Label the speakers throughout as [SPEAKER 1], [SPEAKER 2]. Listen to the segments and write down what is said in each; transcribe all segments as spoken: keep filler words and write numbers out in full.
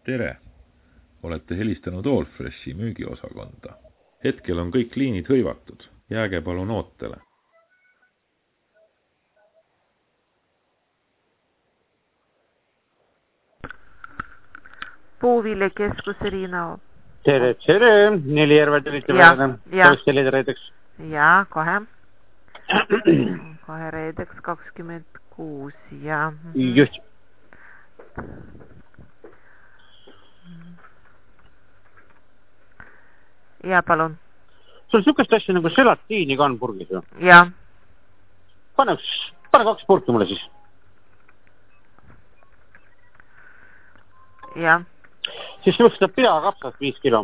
[SPEAKER 1] Tere! Olete helistanud Allfreshi müügiosakonda. Hetkel on kõik liinid hõivatud. Jääge palun ootele.
[SPEAKER 2] Puuviljakeskus Riina.
[SPEAKER 3] Tere, tere! Neli järve tulite peale. Toist selid reedeks.
[SPEAKER 2] Jaa, kohe. Kohe reedeks kakskümmend kuus, jaa.
[SPEAKER 3] Just.
[SPEAKER 2] Jaa, palun.
[SPEAKER 3] Sul sükest asja nagu selatiini ka on purgis või?
[SPEAKER 2] Jaa.
[SPEAKER 3] Pane, pane kaks purki mulle siis.
[SPEAKER 2] Jaa.
[SPEAKER 3] Siis võiks seda peakapsast viis kilo.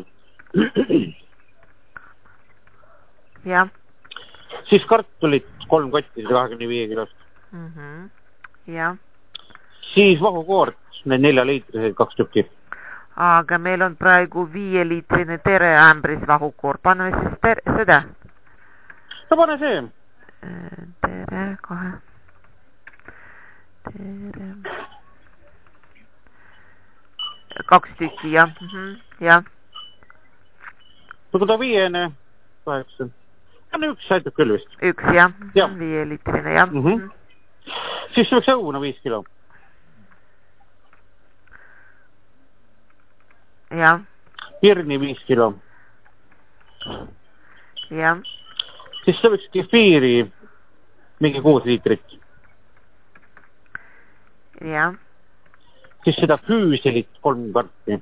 [SPEAKER 2] Jaa.
[SPEAKER 3] Siis kartulit kolm kotti, kahekümne viie kilost.
[SPEAKER 2] Mm -hmm. Jaa.
[SPEAKER 3] Siis vahukoort, need nelja liitriseid kaks tükki.
[SPEAKER 2] Aga meil on praegu viieliitrine tere ämbris vahukoort. Paneme siis tere, seda?
[SPEAKER 3] No pane see.
[SPEAKER 2] Tere, kohe. Tere. Kaks tükki, jah. Mm -hmm. Ja.
[SPEAKER 3] Kui ta viiene, kaheksa. Anna üks aitab küll vist.
[SPEAKER 2] Üks, jah.
[SPEAKER 3] Ja.
[SPEAKER 2] Viieliitrine, jah.
[SPEAKER 3] Mm -hmm. Siis võiks õuna viis kilo.
[SPEAKER 2] Jah.
[SPEAKER 3] Pirni viis kilo.
[SPEAKER 2] Jah.
[SPEAKER 3] Siis see võiks kefiiri mingi kuus liitrit.
[SPEAKER 2] Jah.
[SPEAKER 3] Siis seda füüsilit kolm karpi.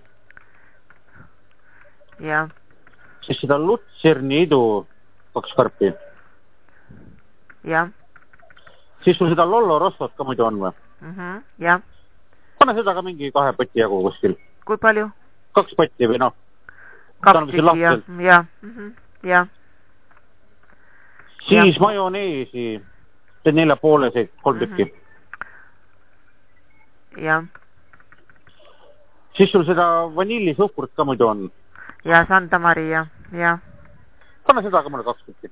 [SPEAKER 2] Jah.
[SPEAKER 3] Siis seda Lutserni idu kaks karpi.
[SPEAKER 2] Jah.
[SPEAKER 3] Siis sul seda Lollo Rossot ka muidu on või?
[SPEAKER 2] Mm -hmm. Jah.
[SPEAKER 3] Pane seda ka mingi kahe poti jagu kuskil.
[SPEAKER 2] Kui palju?
[SPEAKER 3] Kaks potti või noh.
[SPEAKER 2] Kaks tükki, jah. Ja. Mm -hmm. Ja.
[SPEAKER 3] Siis ja. Majoneesi. See nelja pooleseid kolm tükki. Mm
[SPEAKER 2] -hmm. Ja.
[SPEAKER 3] Siis sul seda vanillisuhkurt ka muidu on.
[SPEAKER 2] Ja, Santa Maria. Ja.
[SPEAKER 3] Pane seda ka mulle kaks tükki.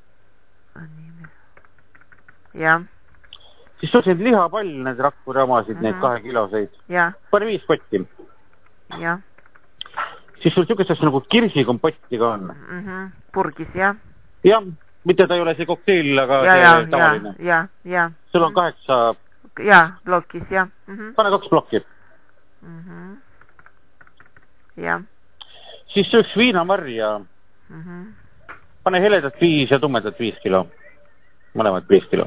[SPEAKER 2] Ja.
[SPEAKER 3] Siis sul see lihapall, need Rakvere omasid, mm -hmm. need kahe kiloseid.
[SPEAKER 2] Ja.
[SPEAKER 3] Pane viis kotti.
[SPEAKER 2] Ja.
[SPEAKER 3] Siis sul sükest asja nagu kirsikompotti ka on.
[SPEAKER 2] Mm -hmm. Purgis, jah.
[SPEAKER 3] Jah, mitte ta ei ole see kokteil, aga
[SPEAKER 2] ja,
[SPEAKER 3] see
[SPEAKER 2] ja,
[SPEAKER 3] tavaline.
[SPEAKER 2] Ja, ja.
[SPEAKER 3] Sul on kaheksa...
[SPEAKER 2] Ja, blokis, jah. Mm -hmm.
[SPEAKER 3] Pane kaks blokki.
[SPEAKER 2] Mm -hmm. Ja.
[SPEAKER 3] Siis üks viinamarja.
[SPEAKER 2] Mm -hmm.
[SPEAKER 3] Pane heledat viis ja tumedat viis kilo. Mõlemad viis kilo.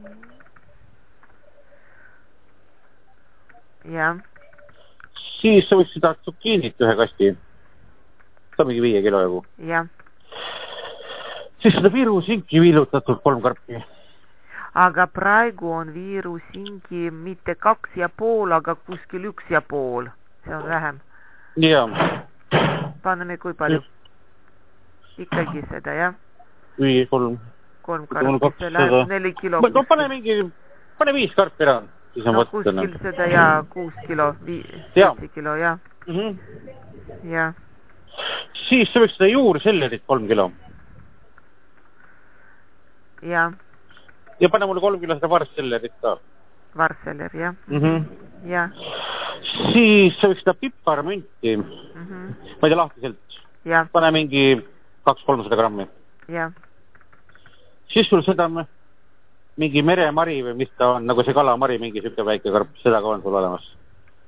[SPEAKER 2] Ja.
[SPEAKER 3] Siis sa võiks seda tsukiinit ühe kasti. Ta mingi viie kilo jagu.
[SPEAKER 2] Ja.
[SPEAKER 3] Siis seda viirusinki viilutatud kolm karpi.
[SPEAKER 2] Aga praegu on viirusinki mitte kaks ja pool, aga kuskil üks ja pool. See on vähem.
[SPEAKER 3] Jaa.
[SPEAKER 2] Paneme kui palju? Ikkagi seda, jah?
[SPEAKER 3] Viis, kolm.
[SPEAKER 2] Kolm karpi, see läheb neli kilo.
[SPEAKER 3] No pane mingi, pane viis karpi ära.
[SPEAKER 2] No kuskil seda ja kuus kilo, viis kilo, jah.
[SPEAKER 3] Mm -hmm.
[SPEAKER 2] Ja.
[SPEAKER 3] Siis sa võiks seda juursellerit kolm kilo.
[SPEAKER 2] Ja.
[SPEAKER 3] Ja pane mulle kolm kilo seda varssellerit ka.
[SPEAKER 2] Varsseller, jah.
[SPEAKER 3] Mm -hmm.
[SPEAKER 2] Ja.
[SPEAKER 3] Siis sa võiks seda piparmünti. Mm
[SPEAKER 2] -hmm.
[SPEAKER 3] Ma ei tea lahtiselt.
[SPEAKER 2] Ja.
[SPEAKER 3] Pane mingi kaks kolmsada grammi.
[SPEAKER 2] Ja.
[SPEAKER 3] Siis sul seda mingi meremari või mis ta on, nagu see kalamari, mingi süke väike karp, seda ka on sul olemas.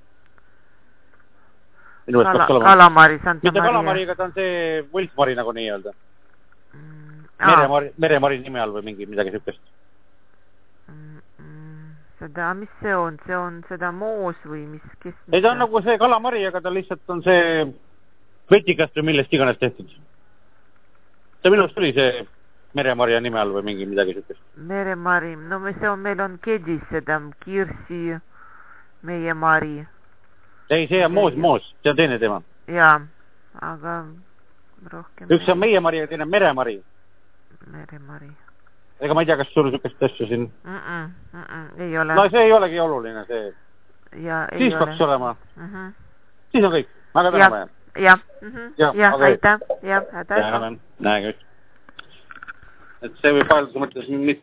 [SPEAKER 2] Kala, kalamari, Santa Maria.
[SPEAKER 3] Mitte kalamariga, ta on see võltsmari nagu nii-öelda. Mm, meremari, meremari nime all või mingi midagi sükest.
[SPEAKER 2] Mm, mm, seda, mis see on? See on seda moos või mis? Kes, mis
[SPEAKER 3] ei, ta on nagu see kalamari, aga ta lihtsalt on see vetikast või millest iganes tehtud. See minust tuli see meremarja nime all või mingi midagi sükest.
[SPEAKER 2] Meremari, no me see on, meil on kedis seda kirsi, meie mari.
[SPEAKER 3] Ei, see on moos, moos, see on teine teema.
[SPEAKER 2] Jaa, aga rohkem...
[SPEAKER 3] Üks on meie mari ja teine meremari.
[SPEAKER 2] Meremari.
[SPEAKER 3] Ega ma ei tea, kas sul sükest asju siin...
[SPEAKER 2] Mm -mm, mm -mm, ei ole.
[SPEAKER 3] No see ei olegi oluline, see...
[SPEAKER 2] Ja, ei
[SPEAKER 3] siis
[SPEAKER 2] ole.
[SPEAKER 3] peaks olema.
[SPEAKER 2] Mm -hmm.
[SPEAKER 3] Siis on kõik. Aga täna vaja.
[SPEAKER 2] Jah, mm -hmm. ja, ja okay. Aitäh. Ja, aitäh.
[SPEAKER 3] Näe küll. Et see võib vahelduse mõttes